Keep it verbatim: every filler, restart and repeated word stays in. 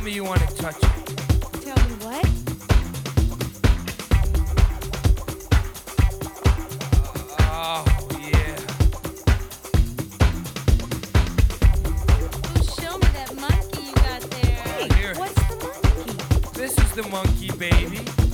me you want to touch it. Tell me what? Oh, yeah. Oh, show me that monkey you got there. Hey, here. What's the monkey? This is the monkey, baby.